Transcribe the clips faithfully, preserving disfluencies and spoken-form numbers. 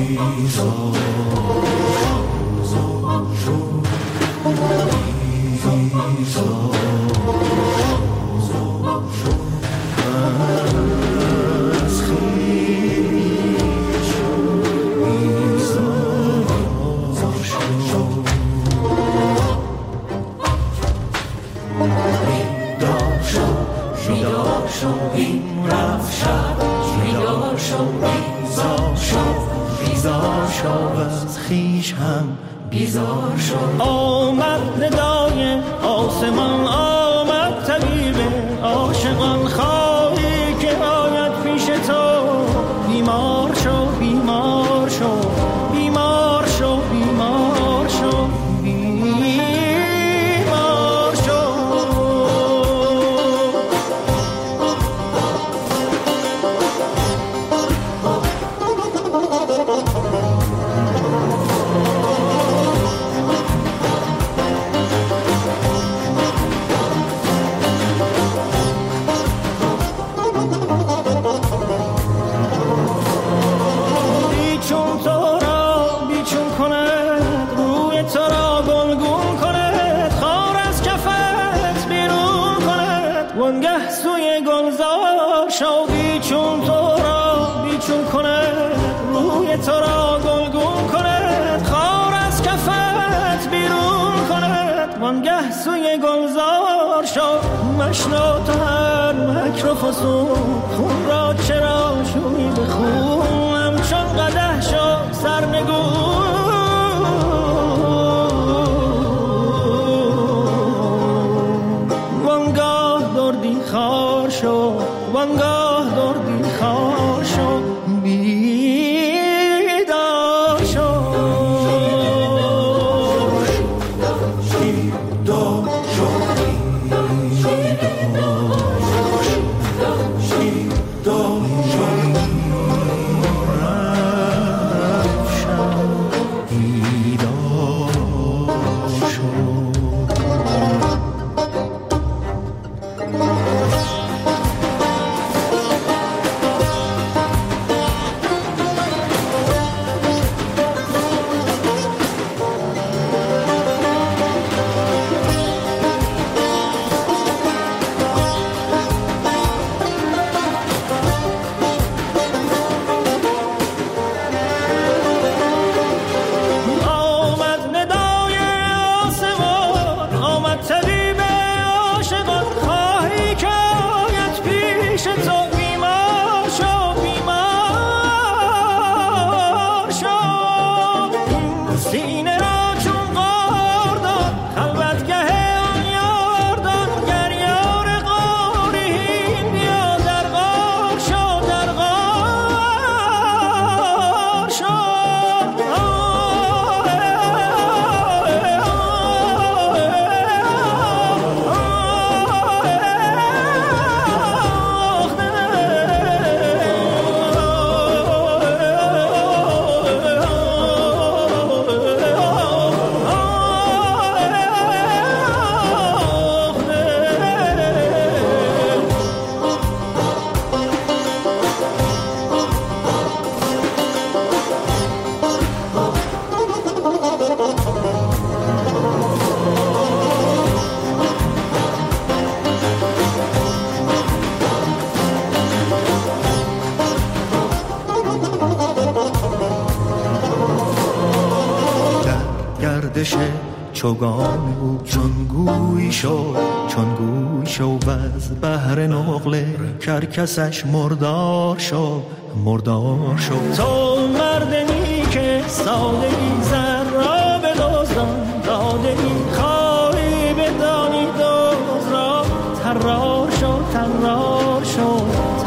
چوگان او چون گوی شد چون گوی شد و از بحر نقل کرکسش مردار شد مردار شد. تو مردنی که سادگی زر را به دزدان دادگی خواهی بدانی دوز را ترار شد ترار شد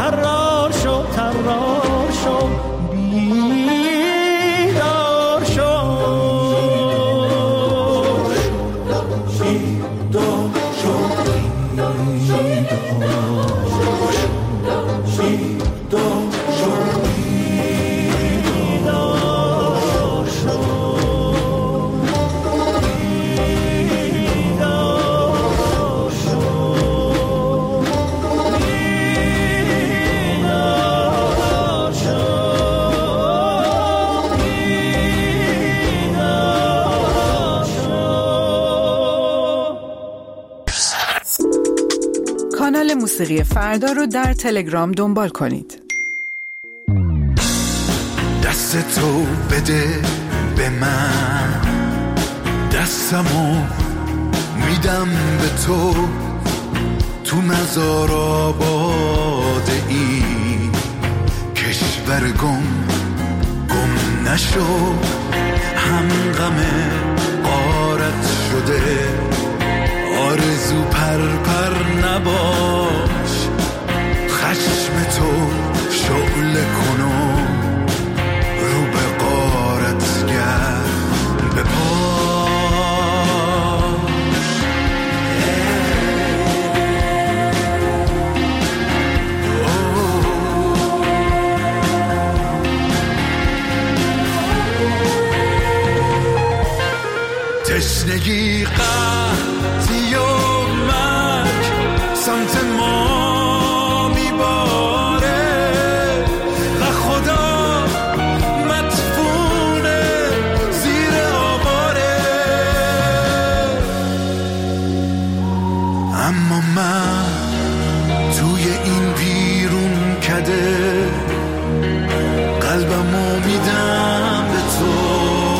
ترار شد ترار شد بیدار شد بیدار شد کانال موسیقی فردا رو در تلگرام دنبال کنید. دست تو بده به من، دستمو میدم به تو، تو مزار آباده ای کشور گم گم نشو، هم غم غارت شده آرزو پر پر نباش، خشم تو شعله کنو رو به غارت گرد به پاش. تشنگی قحطی و مرگ سمت ما میباره و خدا مدفونه زیر آواره، اما من توی این بیرون کده قلبمو میدم به تو،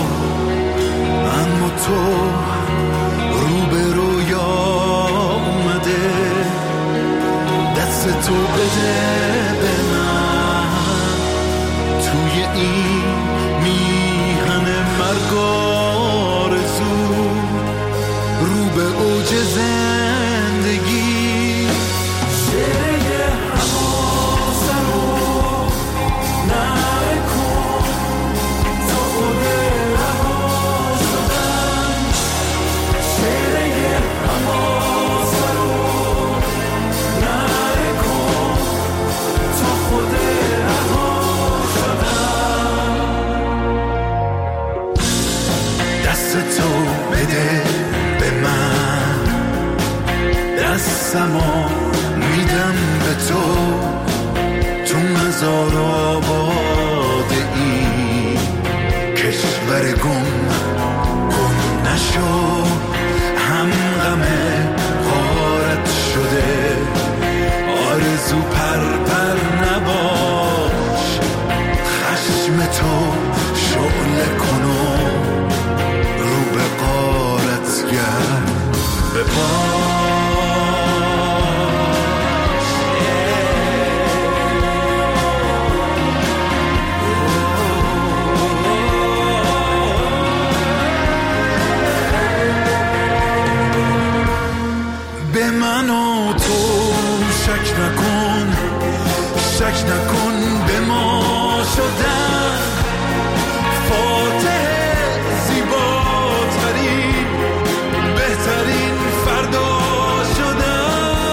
اما تو رو به رویا اومده، دست تو بده به من، توی این میهن مرگ آرزو رو به اوج زندگی. شعله حواسم رو نکن تا خود رها شدم، شعله حواسم رو نکن تا خود رها شدم. دست تو بده به من، دستمو میدم به تو، تو مزار آباده ای کشور گم گم نشو، هم غم غارت شده آرزو پر پر نباش، خشم تو شعله کنو رو به غارت گرد به پاش. به من و تو شک نکن، شک نکن به ما شدن فاتح زیباترین بهترین فردا شدن.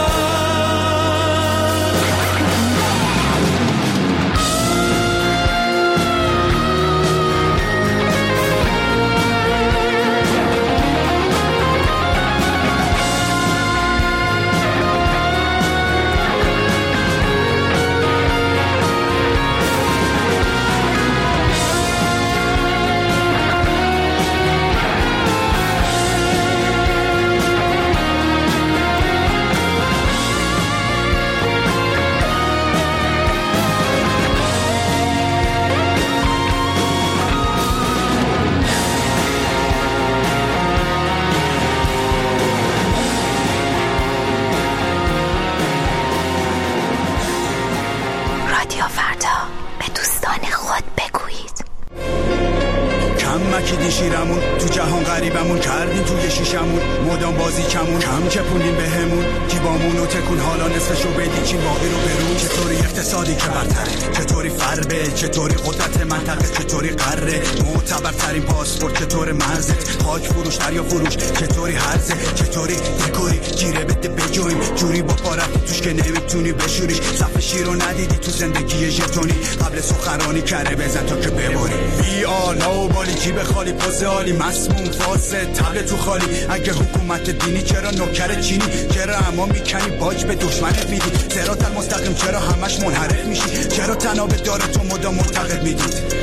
مکیدین شیرمون تو جهان غریبمون کردین توی شیشمون مدام بازی کمون کم چپونین بهمون جیبامون و تکون حالا نصفشو بدین چین باقی رو برون. چطوری اقتصادی که برتره، چطوری فربه، چطوری قدرت منطقه، چطوری قره معتبرترین پاسپورت، چطور مرزت خاک فروش دریا فروش، چطوری هرزه، چطوری دکوری گیره بده بجویم جوری با پارفتی توش که نمیتونی بشوریش. صف شیرو ندیدی تو زندگی ژتونی قبل سخنرانی کره بزن تا که بباری. بی آلا و بالی جیب خالی پوز عالی مسموم فاسد تبل تو خالی. اگه حکومت دینی چرا نوکر چینی، چرا اما میکنی باج به دشمنت میدی. صراط المستقیم چرا همش منحرف میشی، چرا تناب داره تو مدام معتقد میدید. تو چه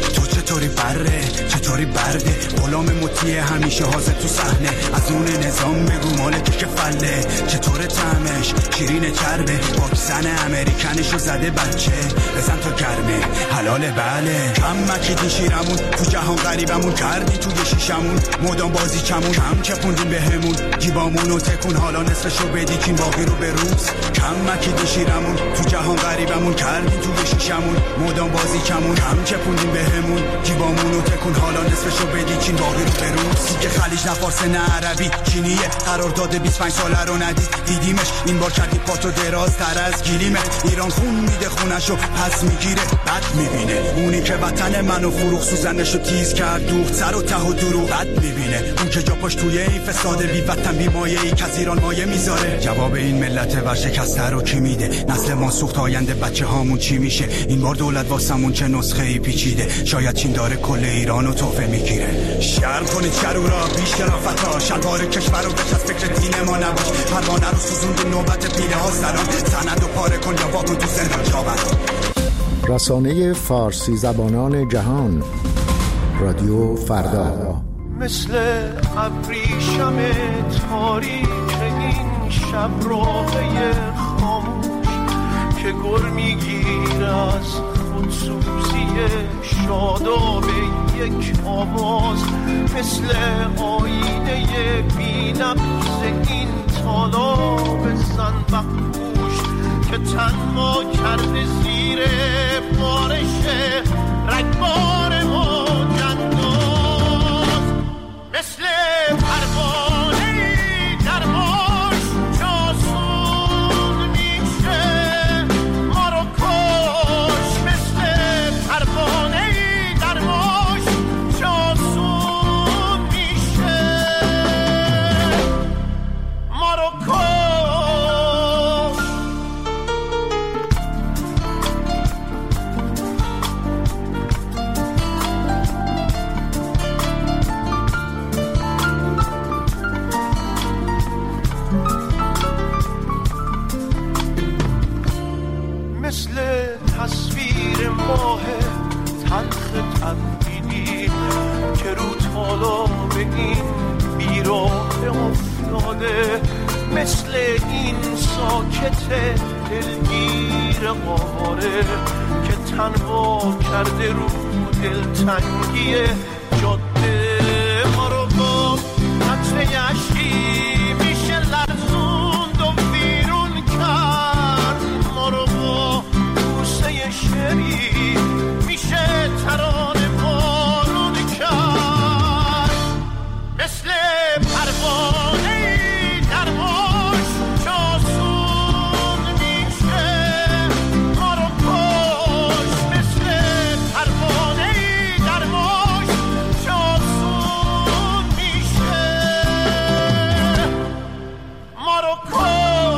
چطوری بره چطوری برده، غلام مطیع همیشه حاضر تو صحنه، از اون نظام بگو مالکش که فله، چطور طعمش شیرین چربه، واکسن امریکنشو زده بچه، بزن تا گرمه حلاله بله، کم مکیدی شیرمون تو جهان غریبمون کردی توی شیشمون، مدام بازی چمون کم چپوندیم بهمون، جیبامونو تکون حالا نصفشو بدی کین باقی رو به روز، کم مکیدی شیرمون تو جهان غریبمون کردی توی شیشمون، مدام بازی چمون کم چپوندیم بهمون، جیبامونو تکون حالا نصفشو بدی کین باقی رو به روز، دیگه خلیج نه فارس نه عربی چینیه، قرار داده بیست و پنج ساله رو ندید دیدیمش، این بار کردی پاتو دراز تر از گیلیمه، ایران خون میده خونشو پس میگیره بد میبینه، اونی که وطن منو فروخ سوزنشو تیز کرد دوخت سر و ته و دروغ بد میبینه، اون که جا پاش توی این فساد بی وطن بی مایه ای که از ایران مایه میذاره، جواب این ملت ورشکسته رو کی میده، نسل ما سوخت آینده بچه هامون چی میشه، این بار دولت واسمون چه نسخه ای پیچیده، شاید چین داره کل ایرانو تحفه میگیره، شرم کنید شرورا بیش شرافتا، شلوار کشور رو بچ از فکر دین ما نباش، پروانه رو سوزوند نوبت پیله ها سران، سند و پاره کن یا واکن تو زندان جاور. رسانه فارسی زبانان جهان، رادیو فردا. مثل ابریشم تاریک این شب راهی خاموش که گر میگیر از خودسوزی شاداب یک آواز، مثل آینه بی‌نقص این طالاب زنبقپوش که تنها کرده زیر بارش رگبار ما جنداز، مثل پروانه‌ای در ماش جاسون میشه ما رو کش، مثل پروانه‌ای در ماش جاسون میشه ما رو کش. مثل تصویر ماه تلخ تبدیلی که رو تالاب این بیراه افتاده، مثل این ساکت دلگیر قاره که تنها کرده رو دلتنگی جاده، ما رو با قطره اشکی میشه لرزوند و ویرون کرد، ما رو با بوسه شری میشه ترانه بارون کرد، مثل پروانه‌ای در ماش جاسون میشه ما رو کش، مثل پروانه‌ای در ماش جاسون میشه ما رو کش.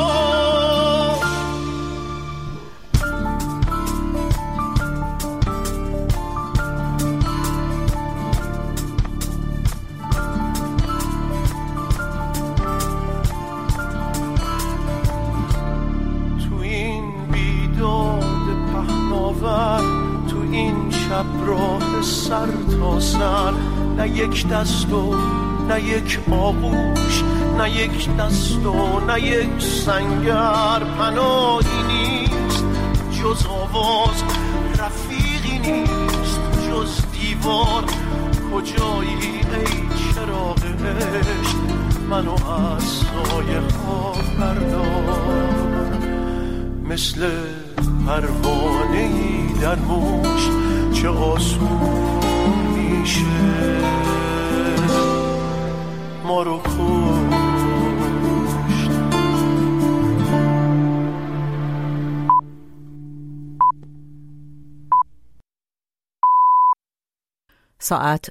تو این بیداد پهناور، تو این شب راه سر تا سر، نه یک دست و نه یک آغوش، نه یک دست و نه یک سنگر، پناهی نیست جز آواز، رفیقی نیست جز دیوار، کجایی ای چراغ عشق منو از سایه ها بردار، مثل پروانه‌ای در موش چه آسون میشه ما رو کشت. ساعت